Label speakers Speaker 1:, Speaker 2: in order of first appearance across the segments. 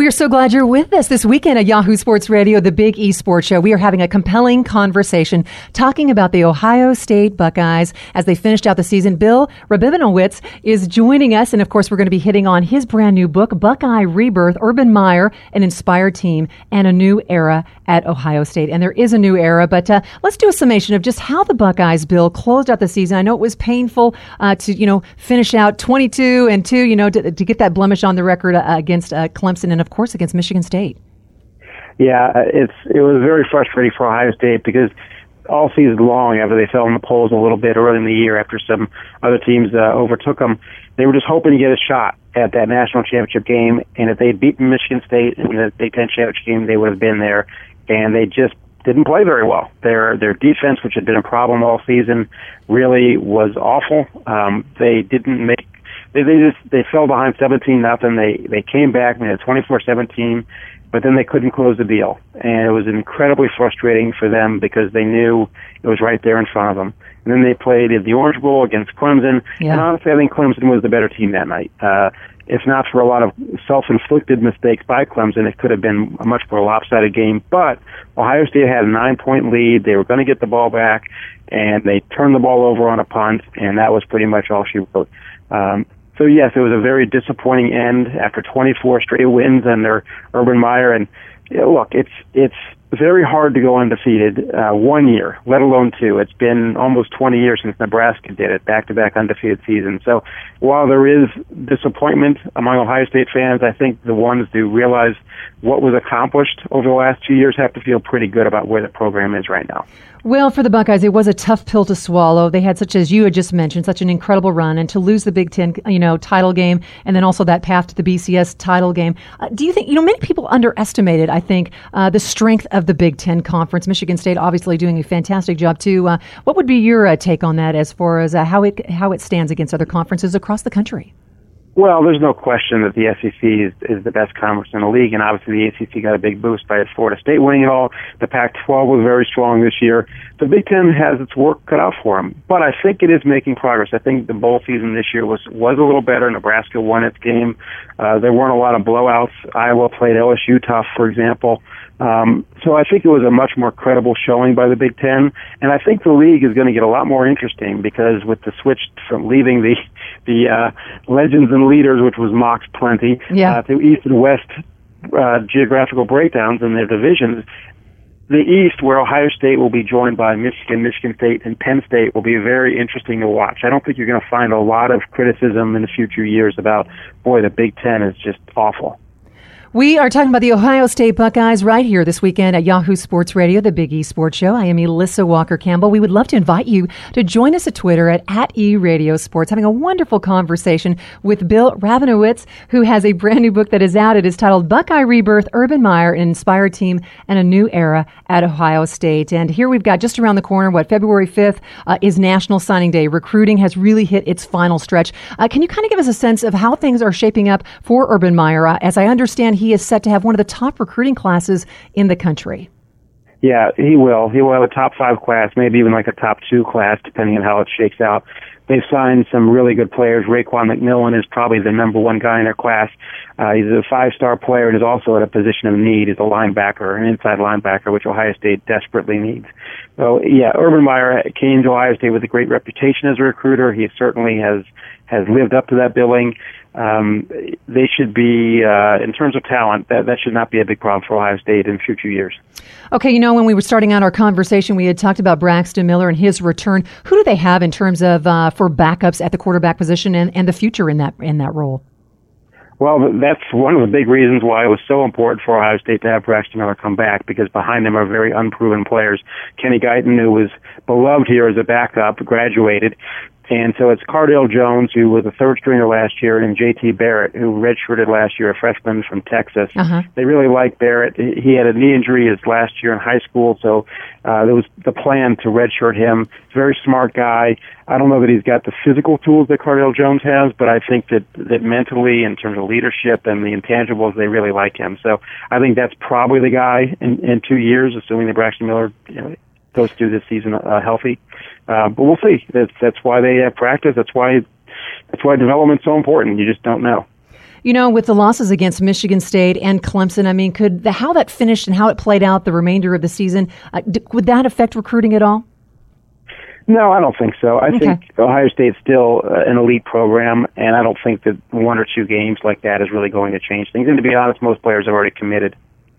Speaker 1: are so glad you're with us this weekend at Yahoo Sports Radio, the Big E Sports Show. We are having a compelling conversation talking about the Ohio State Buckeyes as they finished out the season. Bill Rabinowitz is joining us, and of course, we're going to be hitting on his brand new book, Buckeye Rebirth, Urban Meyer, an Inspired Team, and a New Era at Ohio State. And there is a new era, but let's do a summation of just how the Buckeyes, Bill, closed out the season. I know it was painful to, finish out 22-2, to get that blemish on the record against Clemson and, of course, against Michigan State.
Speaker 2: Yeah, it was very frustrating for Ohio State because all season long, after they fell in the polls a little bit early in the year after some other teams overtook them, they were just hoping to get a shot at that national championship game. And if they'd beaten Michigan State in the Big Ten championship game, they would have been there. And they just didn't play very well. Their defense, which had been a problem all season, really was awful. They didn't make. They fell behind 17-0. They came back and they had 24-17, but then they couldn't close the deal, and it was incredibly frustrating for them because they knew it was right there in front of them. And then they played at the Orange Bowl against Clemson, and honestly, I think Clemson was the better team that night. If not for a lot of self-inflicted mistakes by Clemson, it could have been a much more lopsided game. But Ohio State had a 9-point lead. They were going to get the ball back, and they turned the ball over on a punt, and that was pretty much all she wrote. So yes, it was a very disappointing end after 24 straight wins under Urban Meyer. And look, it's very hard to go undefeated 1 year, let alone two. It's been almost 20 years since Nebraska did it, back-to-back undefeated seasons. So while there is disappointment among Ohio State fans, I think the ones who realize what was accomplished over the last 2 years have to feel pretty good about where the program is right now.
Speaker 1: Well, for the Buckeyes, it was a tough pill to swallow. They had, such as you had just mentioned, such an incredible run, and to lose the Big Ten, title game, and then also that path to the BCS title game. Do you think, many people underestimated, I think, the strength of the Big Ten Conference? Michigan State obviously doing a fantastic job too. What would be your take on that as far as how it stands against other conferences across the country?
Speaker 2: Well, there's no question that the SEC is the best conference in the league, and obviously the ACC got a big boost by Florida State winning it all. The Pac-12 was very strong this year. The Big Ten has its work cut out for them, but I think it is making progress. I think the bowl season this year was a little better. Nebraska won its game. There weren't a lot of blowouts. Iowa played LSU tough, for example. So I think it was a much more credible showing by the Big Ten, and I think the league is going to get a lot more interesting because with the switch from leaving the legends and leaders, which was mocked plenty, to East and West geographical breakdowns in their divisions, the East, where Ohio State will be joined by Michigan State, and Penn State will be very interesting to watch. I don't think you're going to find a lot of criticism in the future years about, boy, the Big Ten is just awful.
Speaker 1: We are talking about the Ohio State Buckeyes right here this weekend at Yahoo Sports Radio, the Big E Sports Show. I am Elissa Walker-Campbell. We would love to invite you to join us at Twitter at @eRadioSports, having a wonderful conversation with Bill Rabinowitz, who has a brand new book that is out. It is titled Buckeye Rebirth, Urban Meyer, an Inspired Team, and a New Era at Ohio State. And here we've got just around the corner, February 5th is National Signing Day. Recruiting has really hit its final stretch. Can you kind of give us a sense of how things are shaping up for Urban Meyer? As I understand, he is set to have one of the top recruiting classes in the country.
Speaker 2: Yeah, he will. He will have a top 5 class, maybe even like a top 2 class, depending on how it shakes out. They've signed some really good players. Raekwon McMillan is probably the number one guy in their class. He's a 5-star player and is also at a position of need. He's a linebacker, an inside linebacker, which Ohio State desperately needs. So, yeah, Urban Meyer came to Ohio State with a great reputation as a recruiter. He certainly has lived up to that billing. They should be, in terms of talent, that should not be a big problem for Ohio State in future years.
Speaker 1: Okay, when we were starting out our conversation, we had talked about Braxton Miller and his return. Who do they have in terms of for backups at the quarterback position and the future in that role?
Speaker 2: Well, that's one of the big reasons why it was so important for Ohio State to have Braxton Miller come back, because behind them are very unproven players. Kenny Guyton, who was beloved here as a backup, graduated. And so it's Cardale Jones, who was a third stringer last year, and J.T. Barrett, who redshirted last year, a freshman from Texas. They really like Barrett. He had a knee injury his last year in high school, so there was the plan to redshirt him. He's a very smart guy. I don't know that he's got the physical tools that Cardale Jones has, but I think that mentally, in terms of leadership and the intangibles, they really like him. So I think that's probably the guy in 2 years, assuming that Braxton Miller goes through this season healthy. But we'll see. That's why they have practice. That's why development's so important. You just don't know.
Speaker 1: With the losses against Michigan State and Clemson, I mean, how that finished and how it played out the remainder of the season, would that affect recruiting at all?
Speaker 2: No, I don't think so. I think Ohio State's still an elite program, and I don't think that one or two games like that is really going to change things. And to be honest, most players have already committed.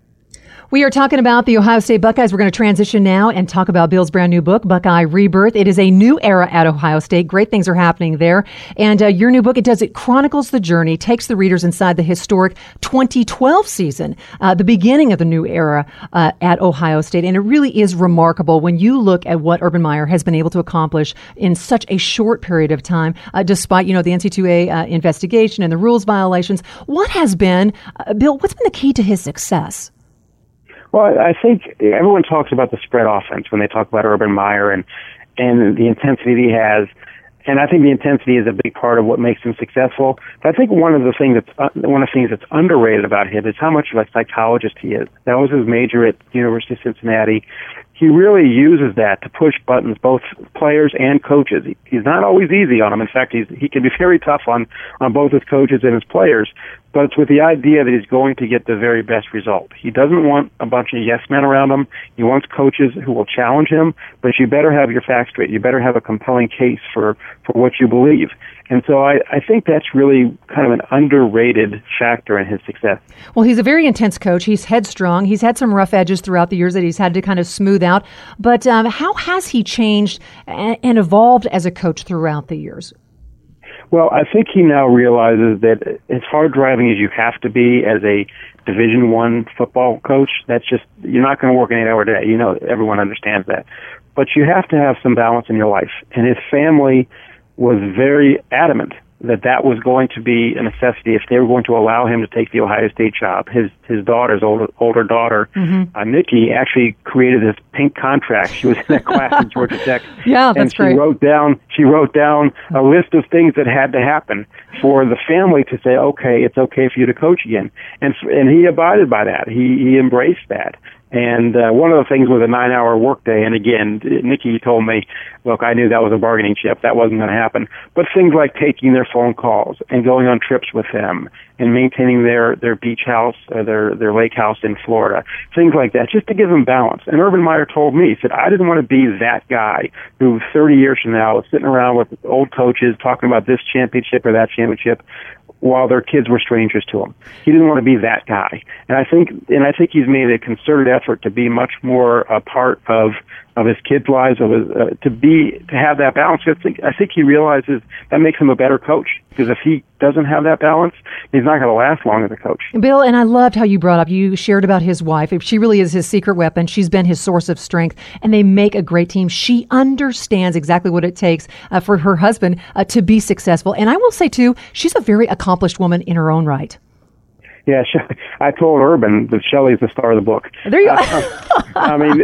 Speaker 1: We are talking about the Ohio State Buckeyes. We're going to transition now and talk about Bill's brand new book, Buckeye Rebirth. It is a new era at Ohio State. Great things are happening there. And your new book, it chronicles the journey, takes the readers inside the historic 2012 season, the beginning of the new era at Ohio State. And it really is remarkable when you look at what Urban Meyer has been able to accomplish in such a short period of time, despite, the NC2A investigation and the rules violations. What has been, Bill, what's been the key to his success?
Speaker 2: Well, I think everyone talks about the spread offense when they talk about Urban Meyer and the intensity he has. And I think the intensity is a big part of what makes him successful. But I think one of the things that's underrated about him is how much of a psychologist he is. That was his major at the University of Cincinnati. He really uses that to push buttons, both players and coaches. He's not always easy on them. In fact, he can be very tough on both his coaches and his players. But it's with the idea that he's going to get the very best result. He doesn't want a bunch of yes men around him. He wants coaches who will challenge him, but you better have your facts straight. You better have a compelling case for what you believe. And so I think that's really kind of an underrated factor in his success.
Speaker 1: Well, he's a very intense coach. He's headstrong. He's had some rough edges throughout the years that he's had to kind of smooth out. But how has he changed and evolved as a coach throughout the years?
Speaker 2: Well, I think he now realizes that as hard driving as you have to be as a Division I football coach, you're not going to work an 8-hour day. Everyone understands that. But you have to have some balance in your life. And his family was very adamant that was going to be a necessity if they were going to allow him to take the Ohio State job. His daughter's older daughter, Nikki, actually created this pink contract. She was in that class at Georgia Tech.
Speaker 1: Yeah, that's great.
Speaker 2: She wrote down a list of things that had to happen for the family to say, okay, it's okay for you to coach again. And he abided by that. He embraced that. And one of the things was a 9-hour workday. And again, Nikki told me, look, I knew that was a bargaining chip. That wasn't going to happen. But things like taking their phone calls and going on trips with them and maintaining their beach house, their lake house in Florida, things like that, just to give them balance. And Urban Meyer told me, he said, I didn't want to be that guy who 30 years from now is sitting around with old coaches talking about this championship or that championship while their kids were strangers to him. He didn't want to be that guy. And I think he's made a concerted effort to be much more a part of his kids' lives, to have that balance. I think he realizes that makes him a better coach, because if he doesn't have that balance, he's not going to last long as a coach.
Speaker 1: Bill, and I loved how you shared about his wife. She really is his secret weapon. She's been his source of strength, and they make a great team. She understands exactly what it takes for her husband to be successful. And I will say, too, she's a very accomplished woman in her own right.
Speaker 2: Yeah, I told Urban that Shelley's the star of the book.
Speaker 1: There you go.
Speaker 2: I mean,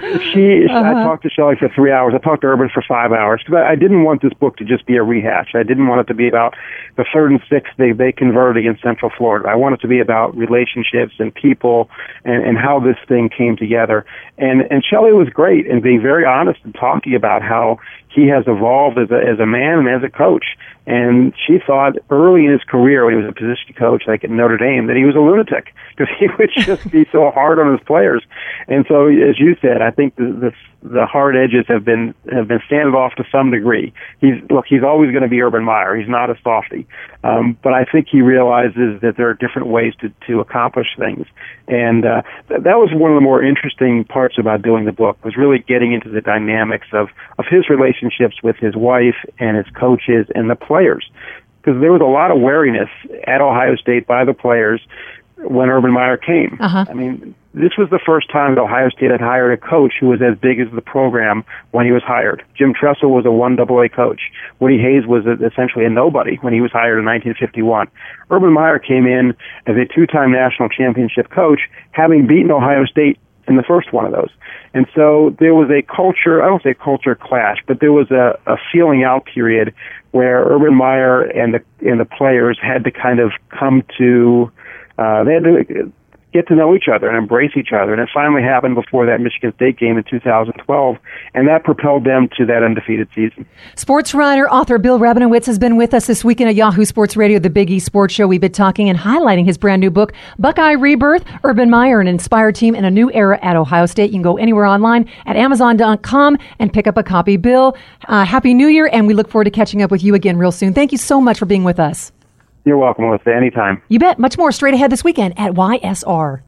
Speaker 2: I talked to Shelley for 3 hours. I talked to Urban for 5 hours, because I didn't want this book to just be a rehash. I didn't want it to be about the 3rd and 6th they converted against Central Florida. I want it to be about relationships and people and how this thing came together. And Shelley was great in being very honest and talking about how he has evolved as a man and as a coach. And she thought early in his career, when he was a position coach like at Notre Dame, that he was a lunatic, because he would just be so hard on his players. And so, as you said, I think the hard edges have been sanded off to some degree. He's always going to be Urban Meyer. He's not a softie. But I think he realizes that there are different ways to accomplish things. And that was one of the more interesting parts about doing the book, was really getting into the dynamics of his relationships with his wife and his coaches and the players. Because there was a lot of wariness at Ohio State by the players when Urban Meyer came. I mean, this was the first time that Ohio State had hired a coach who was as big as the program when he was hired. Jim Tressel was a 1AA coach. Woody Hayes was essentially a nobody when he was hired in 1951. Urban Meyer came in as a 2-time national championship coach, having beaten Ohio State in the first one of those. And so there was a culture, I don't say culture clash, but there was a feeling out period where Urban Meyer and the players had to kind of come to, they had to get to know each other and embrace each other. And it finally happened before that Michigan State game in 2012, and that propelled them to that undefeated season.
Speaker 1: Sports writer, author Bill Rabinowitz has been with us this weekend at Yahoo Sports Radio, the Big East Sports Show. We've been talking and highlighting his brand new book, Buckeye Rebirth, Urban Meyer, an inspired team in a new era at Ohio State. You can go anywhere online at Amazon.com and pick up a copy. Bill, Happy New Year, and we look forward to catching up with you again real soon. Thank you so much for being with us.
Speaker 2: You're welcome, Melissa. Anytime.
Speaker 1: You bet. Much more straight ahead this weekend at YSR.